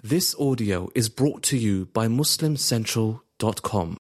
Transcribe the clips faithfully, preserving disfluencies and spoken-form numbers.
This audio is brought to you by muslim central dot com.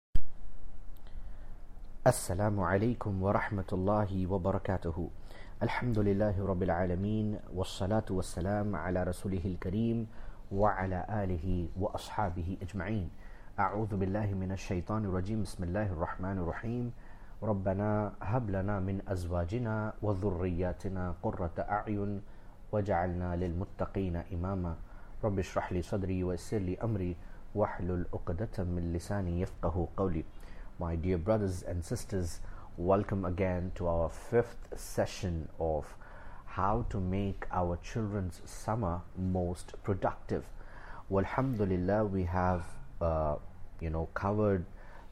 Assalamu alaikum wa rahmatullahi wa barakatuhu. Alhamdulillahi rabbil alameen. Wassalatu wassalam ala rasulihil kareem wa ala alihi wa ashabihi ajma'een. A'udhu billahi minash shaitanir rajim. Bismillahir rahmanir rahim. Rabbana hab lana min azwajina wa dhurriyyatina qurrata a'yun waj'alna lil muttaqina imama. Rabbi shrah li sadri wa yassir li amri wahlul 'uqdatam min lisani yafqahu qawli. My dear brothers and sisters, welcome again to our fifth session of how to make our children's summer most productive. Walhamdulillah, we have uh, you know covered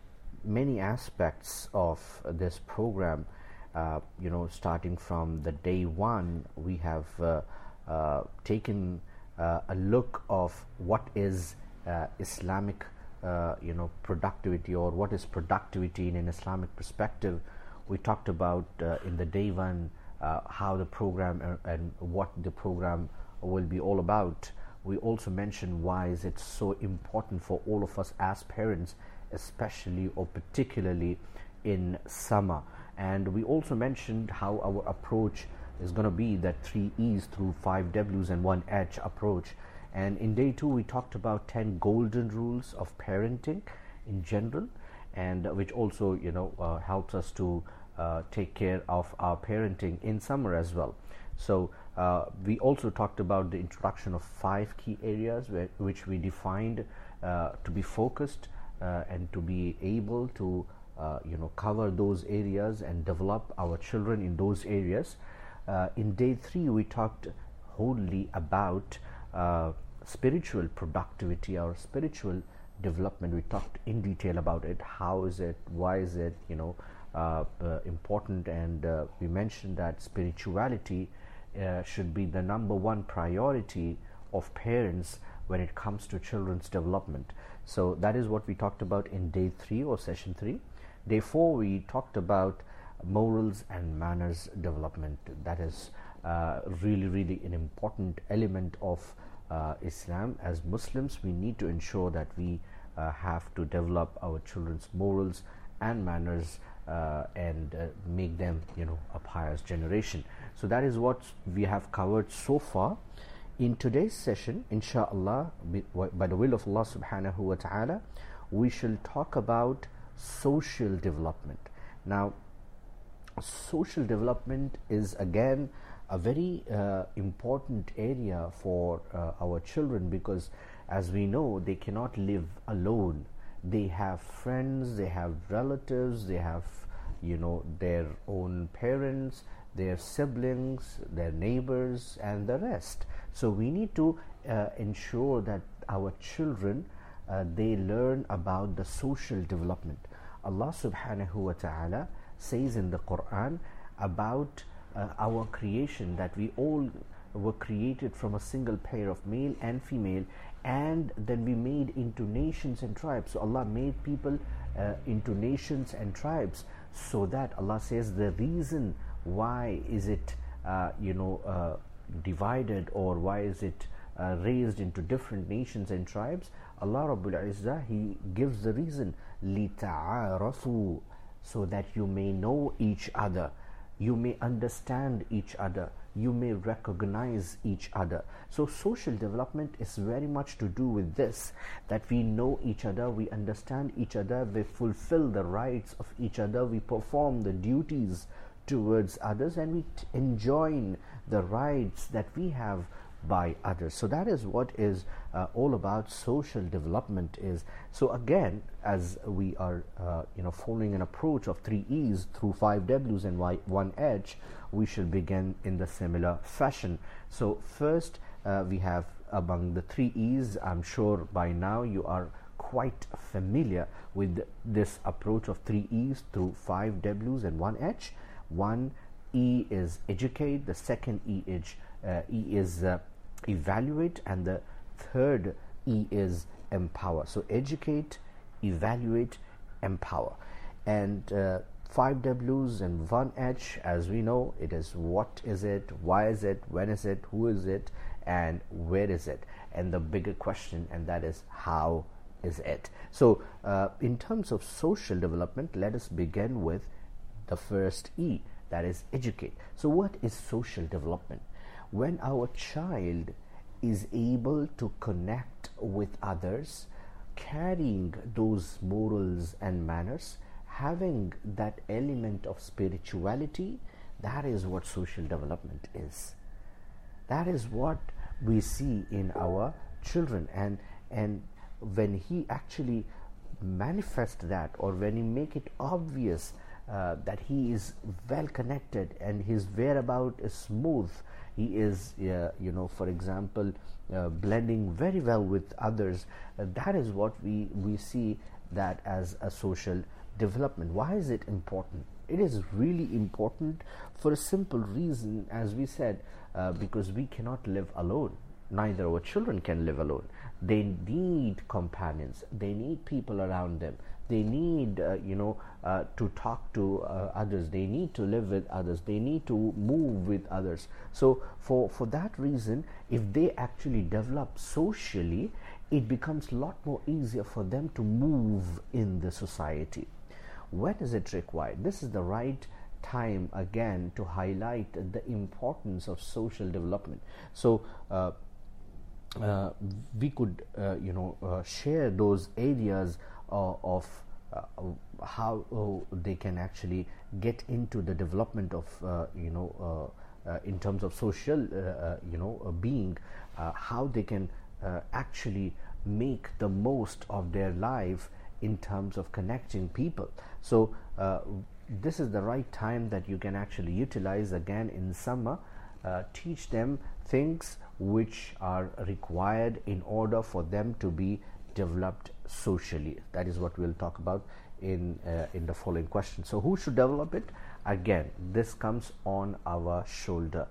many aspects of this program. Uh, you know, starting from the day one, we have uh, uh, taken uh, a look of what is uh, Islamic Uh, you know productivity, or what is productivity in an Islamic perspective. We talked about uh, in the day one uh, how the program uh, and what the program will be all about. We also mentioned why is it so important for all of us as parents, especially or particularly in summer. And we also mentioned how our approach is going to be that three E's through five W's and one H approach. And in day two, we talked about ten golden rules of parenting in general, and uh, which also, you know, uh, helps us to uh, take care of our parenting in summer as well. So uh, we also talked about the introduction of five key areas where, which we defined uh, to be focused uh, and to be able to, uh, you know, cover those areas and develop our children in those areas. Uh, in day three, we talked wholly about Uh, spiritual productivity or spiritual development. We talked in detail about it. How is it? Why is it? You know, uh, uh, important? And uh, we mentioned that spirituality uh, should be the number one priority of parents when it comes to children's development. So that is what we talked about in day three or session three. Day four, we talked about morals and manners development. That is uh, really, really an important element of uh, Islam. As Muslims, we need to ensure that we uh, have to develop our children's morals and manners uh, and uh, make them, you know, a pious generation. So that is what we have covered so far. In today's session, inshallah, by the will of Allah subhanahu wa ta'ala, we shall talk about social development. Now, social development is again a very uh, important area for uh, our children, because as we know, they cannot live alone. They have friends, they have relatives, they have, you know, their own parents, their siblings, their neighbors, and the rest. So we need to uh, ensure that our children uh, they learn about the social development. Allah subhanahu wa ta'ala says in the Quran about uh, our creation, that we all were created from a single pair of male and female, and then we made into nations and tribes. So Allah made people uh, into nations and tribes, so that Allah says the reason why is it uh, you know uh, divided, or why is it uh, raised into different nations and tribes. Allah Rabbul Izzah, He gives the reason, لِتَعَارَفُوا, so that you may know each other, you may understand each other, you may recognize each other. So social development is very much to do with this, that we know each other, we understand each other, we fulfill the rights of each other, we perform the duties towards others, and we t- enjoy the rights that we have by others. So that is what is uh, all about social development is. So again, as we are uh, you know following an approach of three E's through five W's and one H, we shall begin in the similar fashion. So first uh, we have among the three E's, I'm sure by now you are quite familiar with this approach of three E's through five W's and one H. One E is educate, the second E is uh, E is uh, evaluate, and the third E is empower. So educate, evaluate, empower. And uh, five W's and one H, as we know, it is what is it, why is it, when is it, who is it, and where is it, and the bigger question, and that is how is it. So uh, in terms of social development, let us begin with the first E, that is educate. So what is social development? When our child is able to connect with others, carrying those morals and manners, having that element of spirituality, that is what social development is. That is what we see in our children, and and when he actually manifests that, or when he make it obvious uh, that he is well connected and his whereabout is smooth, he is uh, you know for example uh, blending very well with others, uh, that is what we we see that as a social development. Why is it important? It is really important for a simple reason, as we said, uh, because we cannot live alone. Neither our children can live alone. They need companions. They need people around them. They need, uh, you know, uh, to talk to uh, others. They need to live with others. They need to move with others. So, for for that reason, if they actually develop socially, it becomes a lot more easier for them to move in the society. When is it required? This is the right time again to highlight the importance of social development. So uh, uh, we could uh, you know uh, share those areas uh, of uh, how uh, they can actually get into the development of uh, you know uh, uh, in terms of social uh, uh, you know uh, being, uh, how they can uh, actually make the most of their life in terms of connecting people. So uh, this is the right time that you can actually utilize again in summer. Uh, teach them things which are required in order for them to be developed socially. That is what we'll talk about in uh, in the following question. So who should develop it? Again, this comes on our shoulder.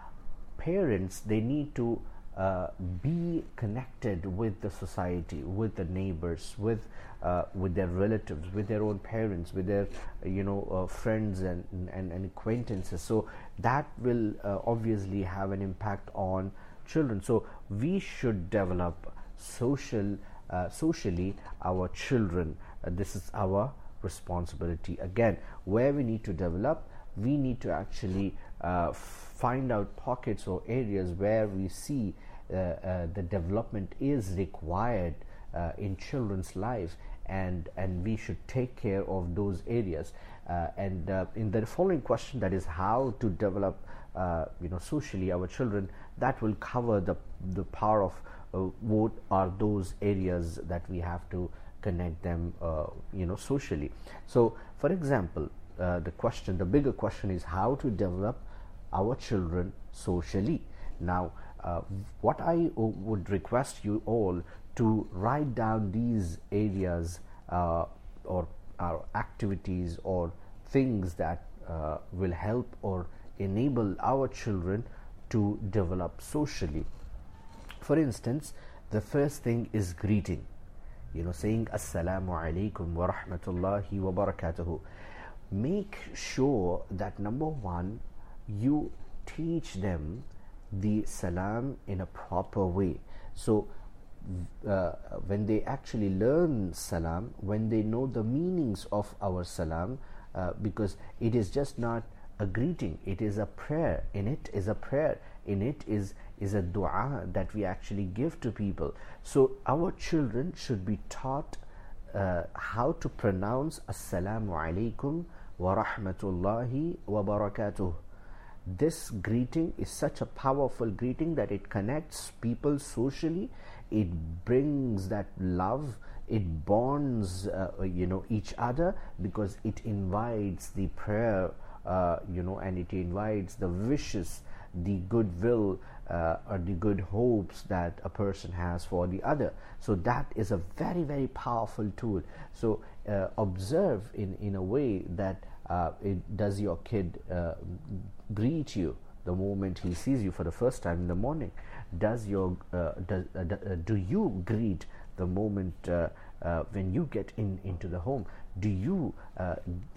Parents, they need to uh, be connected with the society, with the neighbors, with uh, with their relatives, with their own parents, with their you know uh, friends and, and and acquaintances. So that will uh, obviously have an impact on children. So we should develop social uh, socially our children. Uh, this is our responsibility. Again, where we need to develop, we need to actually uh, find out pockets or areas where we see uh, uh, the development is required uh, in children's life, and and we should take care of those areas. Uh, and uh, in the following question, that is how to develop uh, you know socially our children, that will cover the the power of uh, what are those areas that we have to connect them uh, you know socially. So for example, uh, the question the bigger question is how to develop our children socially. Now uh, what I w- would request you all to write down these areas uh, or our activities or things that uh, will help or enable our children to develop socially. For instance, the first thing is greeting, you know, saying Assalamu alaikum wa rahmatullahi wa barakatuhu. Make sure that number one, you teach them the salam in a proper way. So uh, when they actually learn salam, when they know the meanings of our salam, uh, because it is just not a greeting, it is a prayer. In it is a prayer. In it is is a dua that we actually give to people. So our children should be taught uh, how to pronounce Assalamu alaikum wa rahmatullahi wa barakatuh. This greeting is such a powerful greeting that it connects people socially. It brings that love. It bonds uh, you know each other, because it invites the prayer uh, you know and it invites the wishes, the goodwill uh, or the good hopes that a person has for the other. So that is a very very powerful tool. So uh, observe in in a way that uh, it, does your kid uh, greet you the moment he sees you for the first time in the morning? Does your uh, does, uh, do you greet the moment uh, uh, when you get in into the home, do you uh,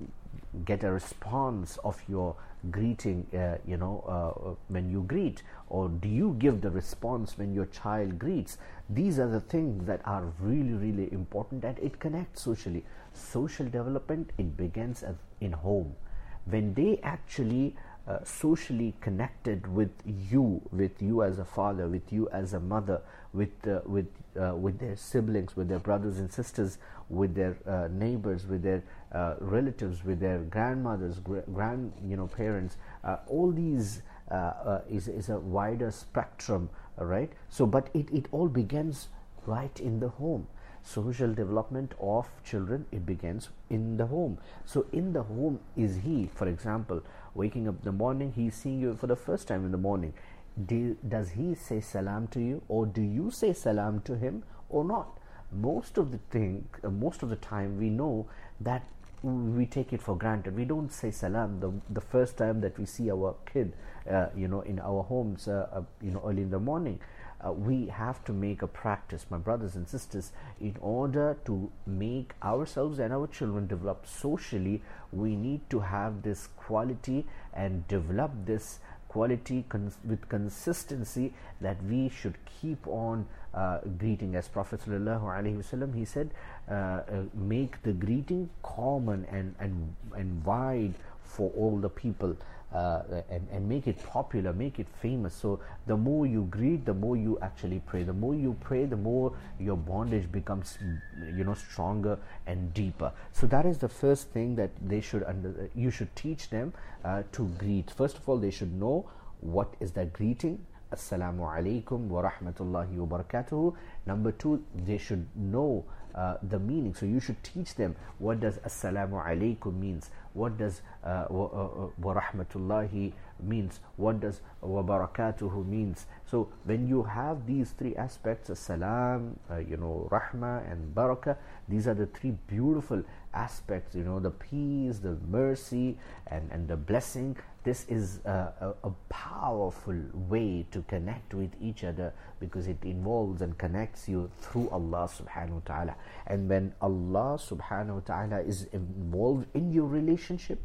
get a response of your greeting, uh, you know, uh, when you greet, or do you give the response when your child greets? These are the things that are really, really important, and it connects socially. Social development, it begins at, in home. When they actually uh, socially connected with you, with you as a father, with you as a mother, with uh, with uh, with their siblings, with their brothers and sisters, with their uh, neighbors, with their uh, relatives, with their grandmothers, gra- grand you know parents, uh, all these uh, uh, is is a wider spectrum, right? So, but it it all begins right in the home. Social development of children, it begins in the home. So in the home, is he, for example, waking up in the morning, he's seeing you for the first time in the morning, do, does he say salam to you, or do you say salam to him or not? Most of the thing uh, most of the time we know that we take it for granted. We don't say salam the, the first time that we see our kid uh, you know in our homes uh, uh, you know early in the morning. Uh, we have to make a practice, my brothers and sisters, in order to make ourselves and our children develop socially. We need to have this quality and develop this quality cons- with consistency, that we should keep on uh, greeting. As Prophet sallallahu alaihi wasallam, he said, uh, uh, make the greeting common and, and, and wide for all the people. Uh, and, and make it popular, make it famous. So the more you greet, the more you actually pray. The more you pray, the more your bondage becomes, you know, stronger and deeper. So that is the first thing that they should under. You should teach them uh, to greet. First of all, they should know what is that greeting. Assalamu alaikum wa rahmatullahi wa barakatuhu. Number two, they should know uh, the meaning. So you should teach them, what does Assalamu alaikum means, what does uh, wa, uh, wa rahmatullahi means, what does wa barakatuhu means. So when you have these three aspects, Assalam, uh, you know, Rahma and Barakah, these are the three beautiful aspects, you know, the peace, the mercy, and, and the blessing. This is a, a, a powerful way to connect with each other, because it involves and connects you through Allah subhanahu wa ta'ala. And when Allah subhanahu wa ta'ala is involved in your relationship,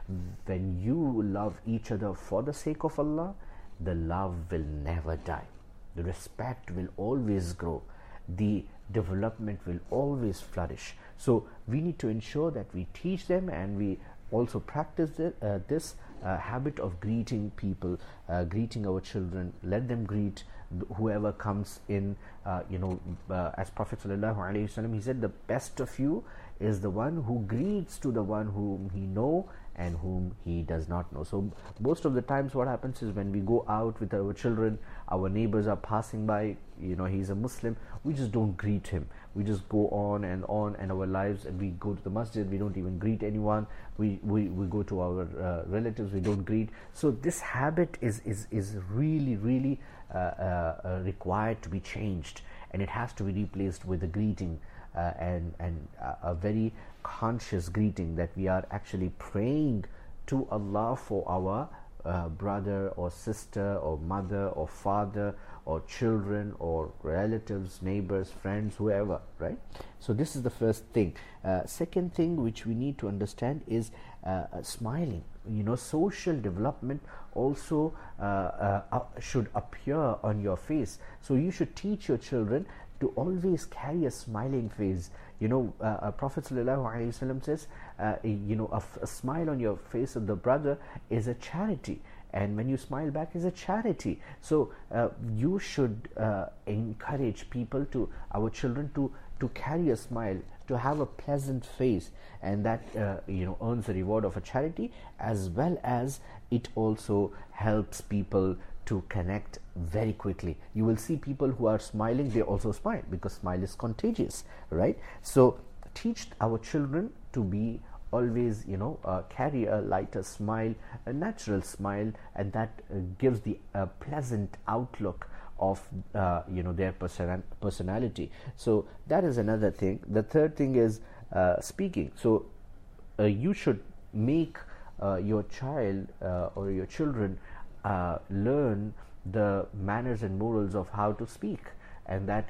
when you love each other for the sake of Allah, the love will never die. The respect will always grow. The development will always flourish. So we need to ensure that we teach them, and we also practice it, uh, this uh, habit of greeting people, uh, greeting our children. Let them greet whoever comes in. Uh, you know, uh, as Prophet sallallahu alaihi wasallam, he said, the best of you is the one who greets to the one whom he know and whom he does not know. So most of the times what happens is, when we go out with our children, our neighbors are passing by, you know, he's a Muslim, we just don't greet him. We just go on and on in our lives, and we go to the masjid, we don't even greet anyone. We we, we go to our uh, relatives, we don't greet. So this habit is is, is really really uh, uh, required to be changed, and it has to be replaced with a greeting, uh, and, and uh, a very conscious greeting, that we are actually praying to Allah for our uh, brother or sister or mother or father or children or relatives, neighbors, friends, whoever, right? So this is the first thing. Uh, second thing which we need to understand is uh, uh, smiling. You know, social development also uh, uh, uh, should appear on your face. So you should teach your children to always carry a smiling face. You know, uh, uh, Prophet sallallahu alaihi wasallam says, uh, you know, a, f- a smile on your face of the brother is a charity, and when you smile back is a charity. So uh, you should uh, encourage people, to our children, to to carry a smile, to have a pleasant face, and that uh, you know earns the reward of a charity, as well as it also helps people to connect very quickly. You will see people who are smiling, they also smile, because smile is contagious, right? So teach our children to be always, you know, uh, carry a lighter smile, a natural smile, and that uh, gives the uh, pleasant outlook of uh, you know their person- personality. So that is another thing. The third thing is uh, speaking. So uh, you should make uh, your child uh, or your children uh, learn the manners and morals of how to speak, and that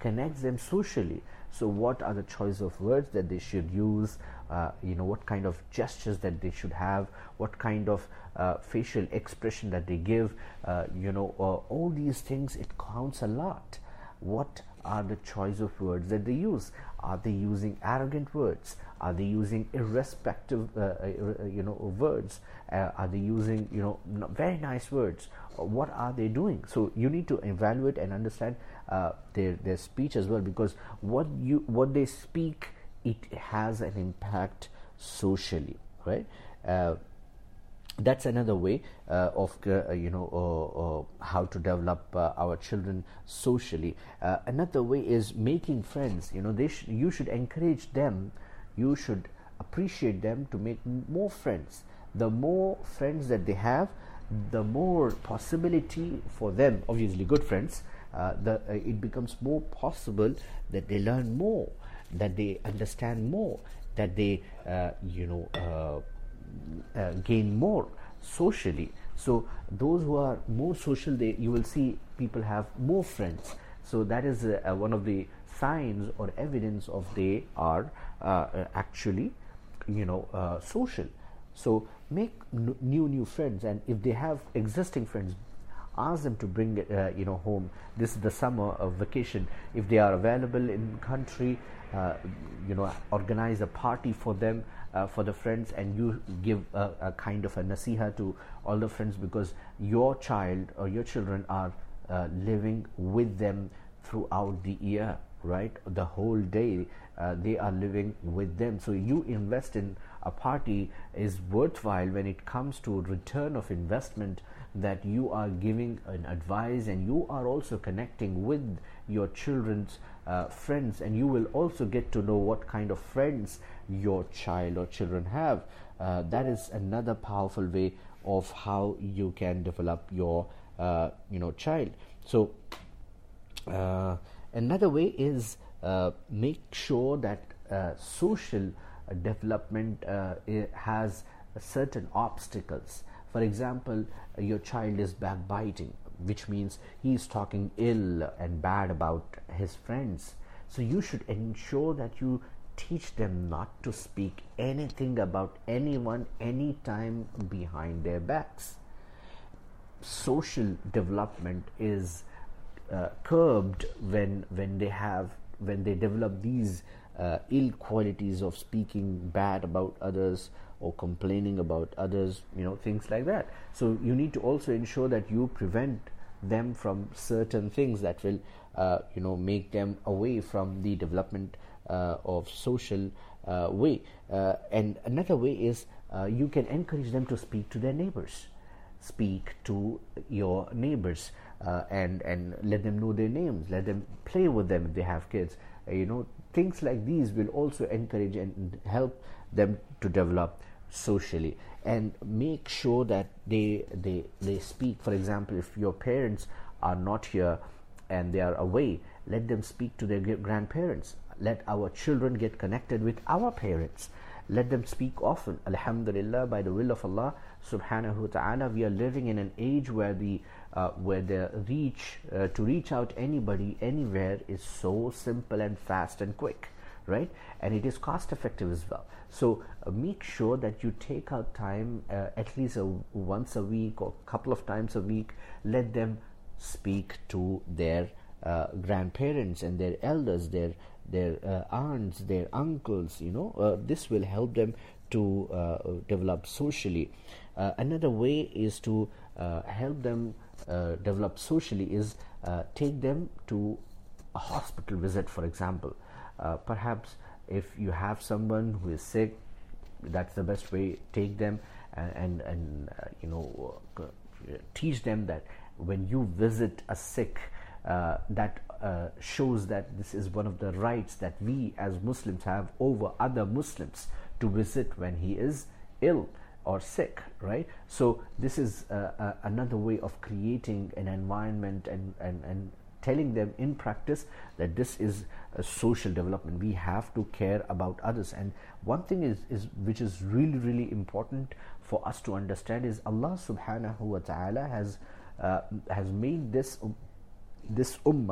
connects them socially. So what are the choice of words that they should use, uh, you know, what kind of gestures that they should have, what kind of uh, facial expression that they give, uh, you know, uh, all these things, it counts a lot. What are the choice of words that they use? Are they using arrogant words? Are they using irrespective, uh, uh, you know, words? Uh, are they using, you know, very nice words? What are they doing? So you need to evaluate and understand uh, their their speech as well, because what you what they speak, it has an impact socially, right? Uh, that's another way uh, of uh, you know uh, uh, how to develop uh, our children socially. Uh, another way is making friends. You know, they sh- you should encourage them, you should appreciate them to make more friends. The more friends that they have, the more possibility for them, obviously good friends, uh, the uh, it becomes more possible that they learn more, that they understand more, that they uh, you know uh, Uh, gain more socially. So those who are more social, they you will see people have more friends. So that is uh, uh, one of the signs or evidence of they are uh, actually you know uh, social. So make n- new new friends, and if they have existing friends, ask them to bring uh, you know home. This is the summer of vacation. If they are available in country, uh, you know organize a party for them, uh, for the friends, and you give a, a kind of a nasiha to all the friends, because your child or your children are uh, living with them throughout the year, right? The whole day uh, they are living with them. So you invest in a party is worthwhile when it comes to return of investment, that you are giving an advice, and you are also connecting with your children's uh, friends, and you will also get to know what kind of friends your child or children have. Uh, that is another powerful way of how you can develop your uh, you know child. So uh, another way is uh, make sure that uh, social uh, development uh, has certain obstacles. For example, uh, your child is backbiting, which means he is talking ill and bad about his friends. So you should ensure that you teach them not to speak anything about anyone anytime behind their backs. Social development is uh, curbed when when they have when they develop these uh, ill qualities of speaking bad about others or complaining about others, you know, things like that. So you need to also ensure that you prevent them from certain things that will uh, you know make them away from the development uh, of social uh, way. Uh, and another way is uh, you can encourage them to speak to their neighbors. Speak to your neighbors uh, and and let them know their names, let them play with them if they have kids. Uh, you know, things like these will also encourage and help them to develop socially. And make sure that they they they speak. For example, if your parents are not here and they are away, let them speak to their grandparents. Let our children get connected with our parents. Let them speak often. Alhamdulillah, by the will of Allah subhanahu wa ta'ala, we are living in an age where the uh, where the reach uh, to reach out anybody anywhere is so simple and fast and quick, right? And it is cost effective as well. So uh, make sure that you take out time uh, at least a, once a week or a couple of times a week. Let them speak to their uh, grandparents and their elders, their their uh, aunts, their uncles. You know, uh, this will help them to uh, develop socially. Uh, another way is to uh, help them uh, develop socially is uh, take them to a hospital visit, for example. Uh, perhaps if you have someone who is sick, that's the best way. Take them and and, and uh, you know uh, teach them that when you visit a sick, uh, that uh, shows that this is one of the rights that we as Muslims have over other Muslims, to visit when he is ill or sick, right? So this is uh, uh, another way of creating an environment and, and, and telling them in practice that this is a social development. We have to care about others. And one thing is, is which is really really important for us to understand is Allah subhanahu wa ta'ala has uh, has made this this ummah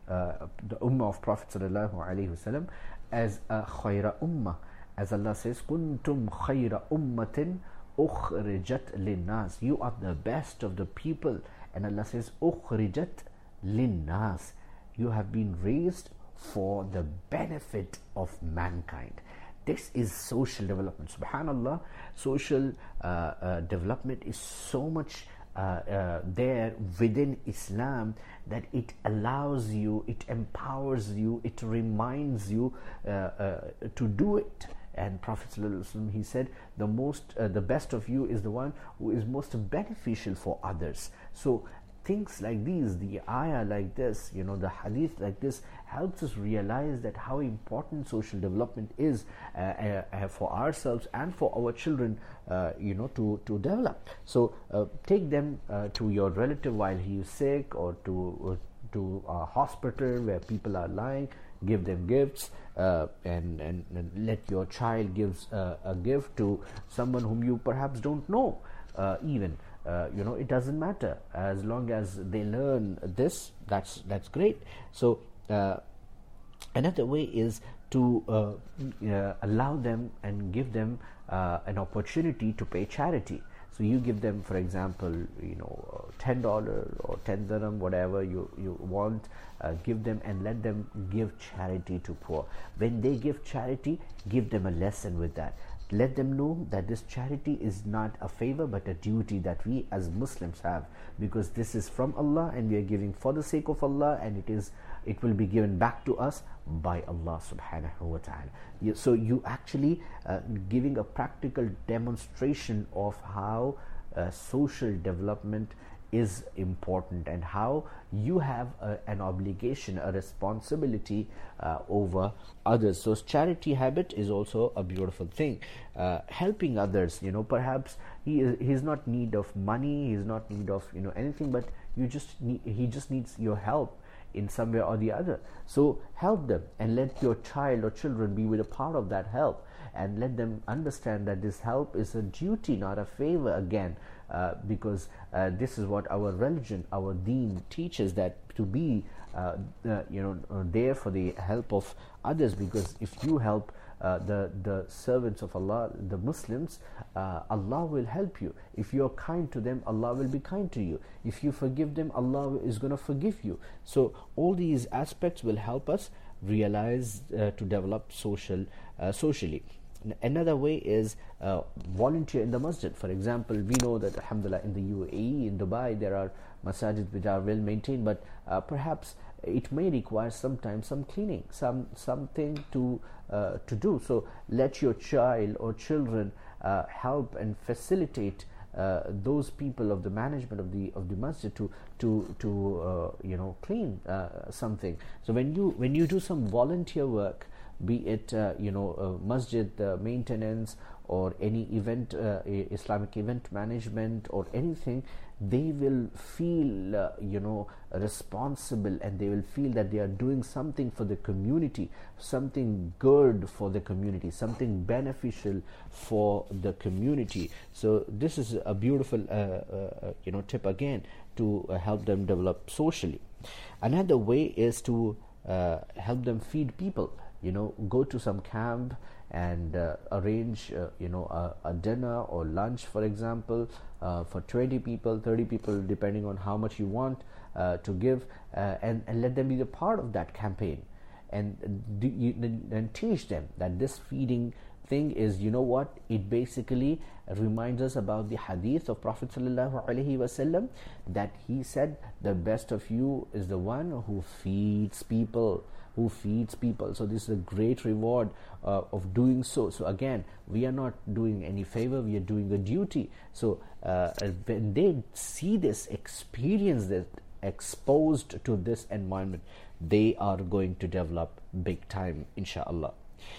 uh, the ummah of Prophet sallallahu alaihi wasallam as a khayra ummah, as Allah says, kuntum khayra ummatin ukhrijat linnas, you are the best of the people. And Allah says, ukhrijat linnas, you have been raised for the benefit of mankind. This is social development. Subhanallah, social uh, uh, development is so much uh, uh, there within Islam that it allows you, it empowers you, it reminds you uh, uh, to do it. And Prophet ﷺ, he said, the most, uh, the best of you is the one who is most beneficial for others. So things like these, the ayah like this, you know, the hadith like this, helps us realize that how important social development is uh, uh, uh, for ourselves and for our children, uh, you know, to, to develop. So uh, take them uh, to your relative while he is sick, or to, or to a hospital where people are lying, give them gifts, uh, and, and, and let your child gives uh, a gift to someone whom you perhaps don't know uh, even. Uh, you know, it doesn't matter, as long as they learn this, that's that's great. So uh, another way is to uh, uh, allow them and give them uh, an opportunity to pay charity. So you give them, for example, you know, ten dollars or ten dirham, whatever you, you want, uh, give them and let them give charity to poor. When they give charity, give them a lesson with that. Let them know that this charity is not a favor but a duty that we as Muslims have, because this is from Allah and we are giving for the sake of Allah, and it is it will be given back to us by Allah subhanahu wa ta'ala. So you actually uh, giving a practical demonstration of how uh, social development is important and how you have a, an obligation, a responsibility uh, over others. So charity habit is also a beautiful thing. Uh, helping others, you know, perhaps he is he's not in need of money, he's not in need of, you know, anything, but you just need, he just needs your help in some way or the other. So help them and let your child or children be with a part of that help, and let them understand that this help is a duty, not a favor again. Uh, because uh, this is what our religion, our deen teaches, that to be uh, uh, you know uh, there for the help of others. Because if you help uh, the the servants of Allah, the Muslims, uh, Allah will help you. If you are kind to them, Allah will be kind to you. If you forgive them, Allah is going to forgive you. So all these aspects will help us realize uh, to develop social uh, socially. Another way is uh, volunteer in the masjid. For example, we know that alhamdulillah in the U A E, in Dubai, there are masajid which are well maintained, but uh, perhaps it may require sometimes some cleaning, some something to uh, to do. So let your child or children uh, help and facilitate uh, those people of the management of the of the masjid to to to uh, you know clean uh, something. So when you when you do some volunteer work, be it uh, you know uh, masjid uh, maintenance or any event, uh, Islamic event management or anything, they will feel uh, you know responsible, and they will feel that they are doing something for the community, something good for the community, something beneficial for the community. So this is a beautiful uh, uh, you know tip again to uh, help them develop socially. Another way is to uh, help them feed people. You know, go to some camp and uh, arrange, uh, you know, a, a dinner or lunch, for example, uh, for twenty people, thirty people, depending on how much you want uh, to give, uh, and, and let them be a part of that campaign, and do you, and teach them that this feeding thing is, you know what, it basically reminds us about the hadith of Prophet sallallahu alaihi wasallam, that he said the best of you is the one who feeds people. who feeds people. So this is a great reward uh, of doing so. So again, we are not doing any favor, we are doing a duty. So uh, when they see this, experience this, exposed to this environment, they are going to develop big time, inshallah.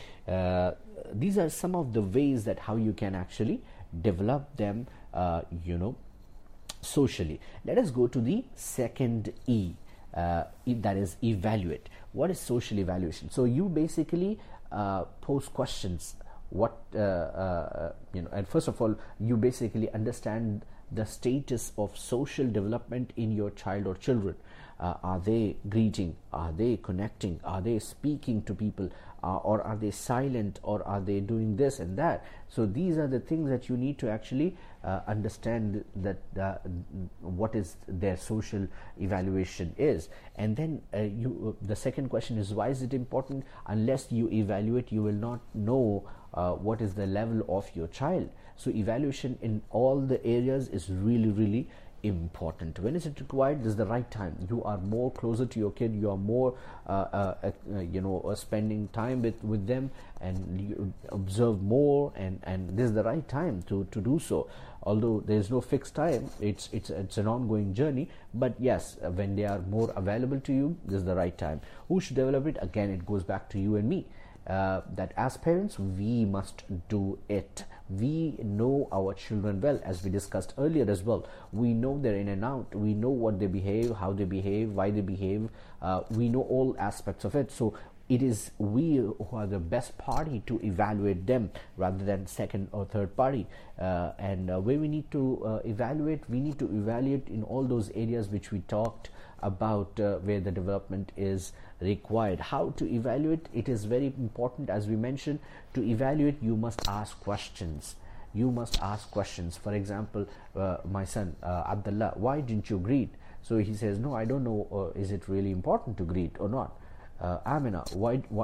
Uh, these are some of the ways that how you can actually develop them, uh, you know, socially. Let us go to the second E, uh, that is evaluate. What is social evaluation? So you basically uh, pose questions. What uh, uh, you know, and first of all, you basically understand the status of social development in your child or children. Uh, are they greeting? Are they connecting? Are they speaking to people? Uh, or are they silent? Or are they doing this and that? So these are the things that you need to actually uh, understand that uh, what is their social evaluation is. And then uh, you, uh, the second question is, why is it important? Unless you evaluate, you will not know uh, what is the level of your child. So evaluation in all the areas is really, really important. When is it required? This is the right time. You are more closer to your kid, you are more uh, uh, uh, you know uh, spending time with with them, and you observe more, and and this is the right time to to do so. Although there is no fixed time, it's it's it's an ongoing journey, but yes, uh, when they are more available to you, this is the right time. Who should develop it? Again, it goes back to you and me. Uh, that as parents, we must do it. We know our children well, as we discussed earlier as well. We know their in and out. We know what they behave, how they behave, why they behave. Uh, we know all aspects of it. So it is we who are the best party to evaluate them rather than second or third party. Uh, and uh, where we need to uh, evaluate, we need to evaluate in all those areas which we talked about, uh, where the development is required. How to evaluate? It is very important, as we mentioned. To evaluate, you must ask questions. You must ask questions. For example, uh, my son uh, Abdullah, why didn't you greet? So he says, no, I don't know, uh, is it really important to greet or not? Uh, Amina, why why,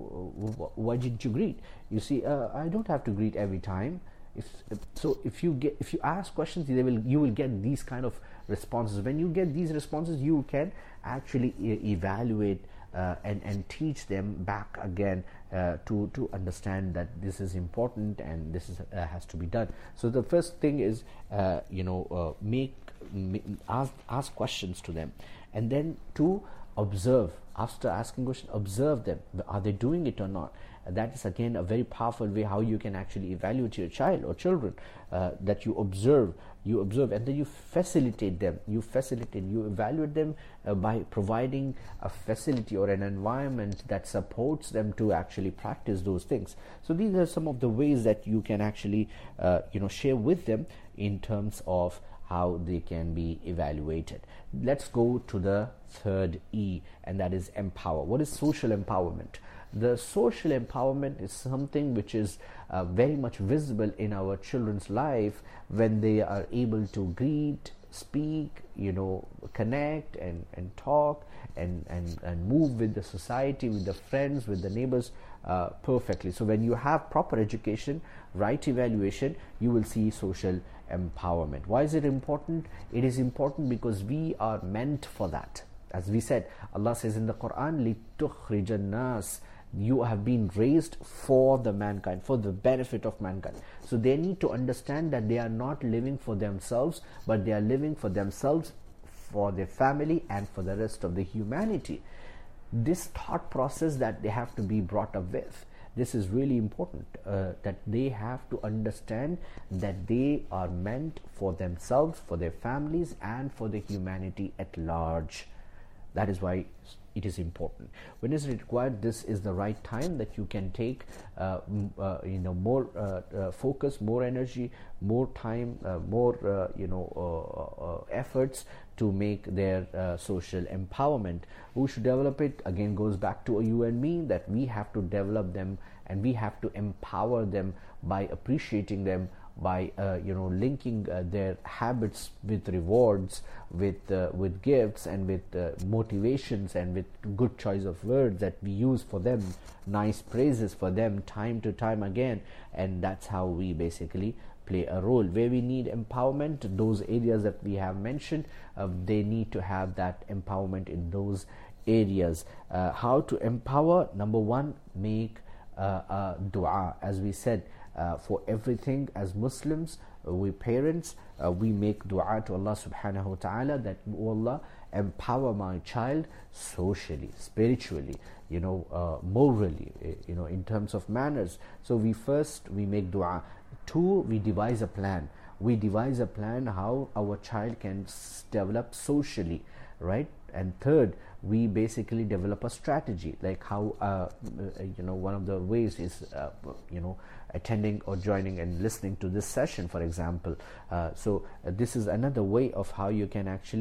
uh, why didn't you greet? You see, uh, I don't have to greet every time. If so, if you get if you ask questions, they will you will get these kind of responses. When you get these responses, you can actually e- evaluate uh, and and teach them back again uh, to to understand that this is important and this is uh, has to be done. So the first thing is uh, you know uh, make, make ask ask questions to them, and then to observe. After asking questions, observe them. Are they doing it or not? That is again a very powerful way how you can actually evaluate your child or children, uh, that you observe, you observe, and then you facilitate them. You facilitate, you evaluate them uh, by providing a facility or an environment that supports them to actually practice those things. So these are some of the ways that you can actually, uh, you know, share with them in terms of how they can be evaluated. Let's go to the third E, and that is empower. What is social empowerment? The social empowerment is something which is uh, very much visible in our children's life when they are able to greet, speak, you know, connect and, and talk and, and, and move with the society, with the friends, with the neighbors uh, perfectly. So when you have proper education, right evaluation, you will see social empowerment. Why is it important? It is important because we are meant for that. As we said, Allah says in the Quran, لِتُخْرِجَ النَّاسِ, you have been raised for the mankind, for the benefit of mankind. So they need to understand that they are not living for themselves, but they are living for themselves, for their family, and for the rest of the humanity. This thought process that they have to be brought up with, this is really important, uh, that they have to understand that they are meant for themselves, for their families, and for the humanity at large. That is why it is important. When is it required? This is the right time that you can take uh, uh, you know more uh, uh, focus, more energy, more time, uh, more uh, you know uh, uh, efforts to make their uh, social empowerment. Who should develop it? Again, goes back to you and me, that we have to develop them and we have to empower them by appreciating them, by uh, you know linking uh, their habits with rewards, with uh, with gifts, and with uh, motivations, and with good choice of words that we use for them, nice praises for them time to time again. And that's how we basically play a role. Where we need empowerment, those areas that we have mentioned, uh, they need to have that empowerment in those areas. Uh, how to empower? Number one, make uh, uh, dua. As we said, Uh, for everything, as Muslims, uh, we parents, uh, we make dua to Allah subhanahu wa ta'ala that, oh Allah, empower my child socially, spiritually, you know, uh, morally, you know, in terms of manners. So we first, we make dua. Two, we devise a plan. We devise a plan how our child can s- develop socially, right? And third, we basically develop a strategy, like how, uh, you know, one of the ways is, uh, you know, attending or joining and listening to this session, for example. Uh, so uh, this is another way of how you can actually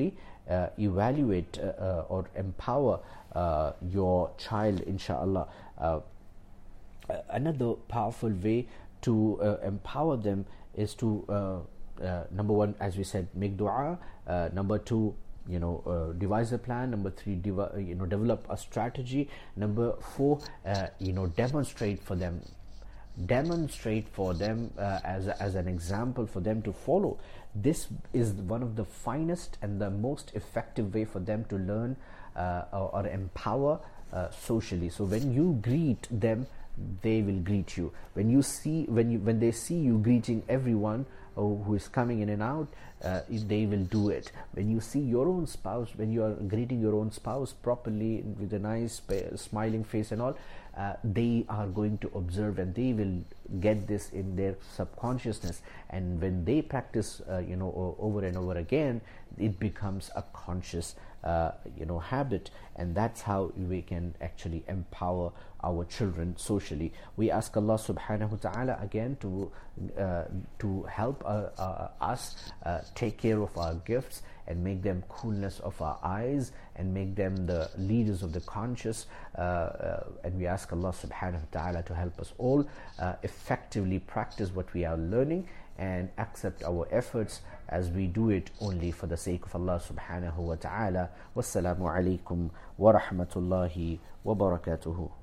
uh, evaluate uh, uh, or empower uh, your child, inshallah. Uh, another powerful way to uh, empower them is to uh, uh, number one, as we said, make dua. Uh, number two, you know, uh, devise a plan. Number three, dev- you know, develop a strategy. Number four, uh, you know, demonstrate for them. Demonstrate for them uh, as, as an example for them to follow. This is one of the finest and the most effective way for them to learn uh, or, or empower uh, socially. So when you greet them, they will greet you. When you see, when you, when they see you greeting everyone who is coming in and out, uh, they will do it. When you see your own spouse, when you are greeting your own spouse properly with a nice smiling face and all, uh, they are going to observe and they will get this in their subconsciousness. And when they practice, uh, you know, over and over again, it becomes a conscious, uh, you know, habit. And that's how we can actually empower our children socially. We ask Allah subhanahu wa ta'ala again to uh, to help uh, uh, us uh, take care of our gifts and make them coolness of our eyes and make them the leaders of the conscious, uh, uh, and we ask Allah subhanahu wa ta'ala to help us all uh, effectively practice what we are learning and accept our efforts as we do it only for the sake of Allah subhanahu wa ta'ala. Wassalamu alaikum wa rahmatullahi wa barakatuhu.